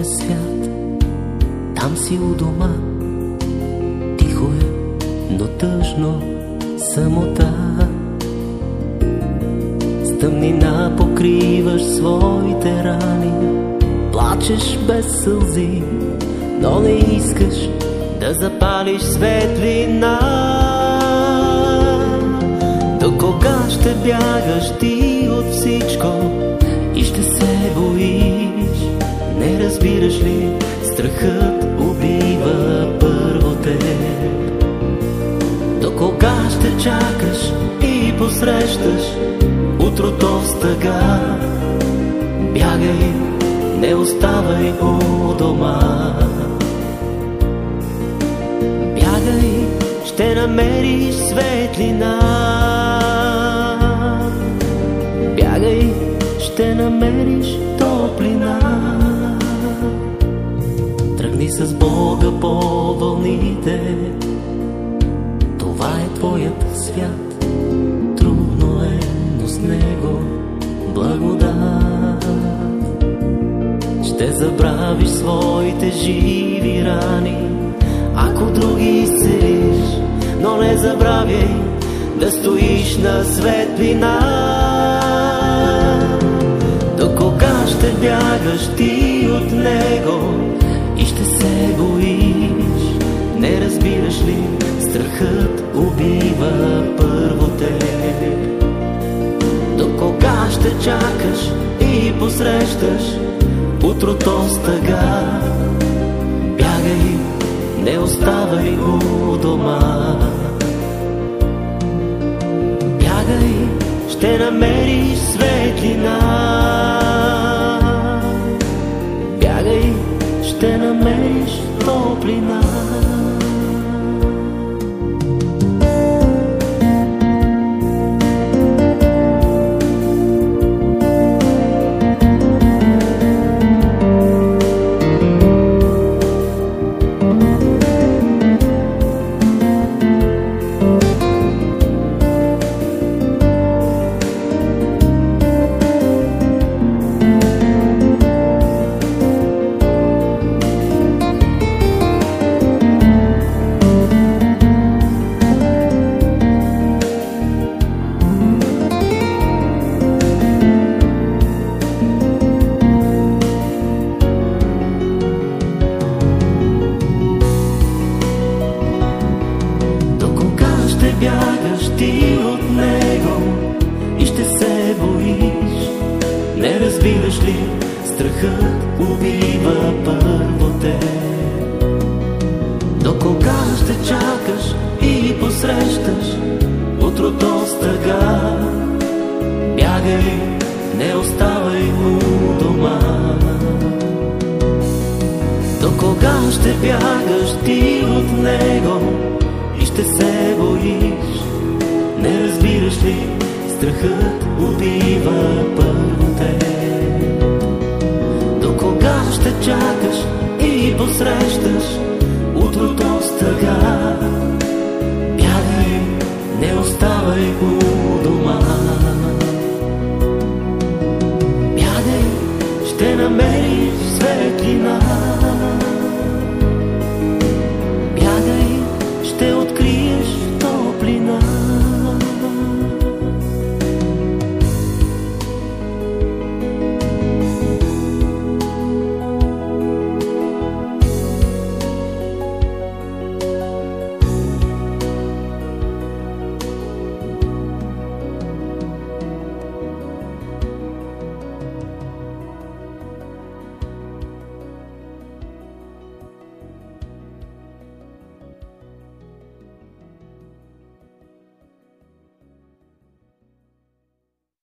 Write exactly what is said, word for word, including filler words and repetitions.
твоя свят. Там си у дома, тихо е, но тъжно, самота. С тъмнина покриваш своите рани, плачеш без сълзи, но не искаш да запалиш светлина. До кога ще бягаш ти от всичко и ще се боиш? Не разбираш ли, страхът убива първо теб. До кога ще чакаш и посрещаш утрото с тъга? Бягай, не оставай у дома. Бягай, ще намериш светлина. Бягай, ще намериш топлина. Тръгни с Бога по вълните, това е твоят свят. Трудно е, но с Него благодат. Ще забравиш своите живи рани, ако други изцелиш, но не забравяй да стоиш на светлина. До кога ще бягаш ти от Него и ще се боиш? Не разбираш ли, страхът убива първо теб. До кога ще чакаш и посрещаш утрото с тъга? Бягай, не оставай у дома. Бягай, ще намериш светлина. Бягай, ще намериш топлина. Бягаш ти от Него и ще се боиш. Не разбираш ли, страхът убива първо теб. До кога ще чакаш и посрещаш утрото с тъга? Бягай, не оставай у дома. До кога ще бягаш ти от Него и ще се боиш? Не разбираш ли, страхът убива първо теб. До кога ще чакаш и посрещаш утрото с тъга? Бягай, не оставай у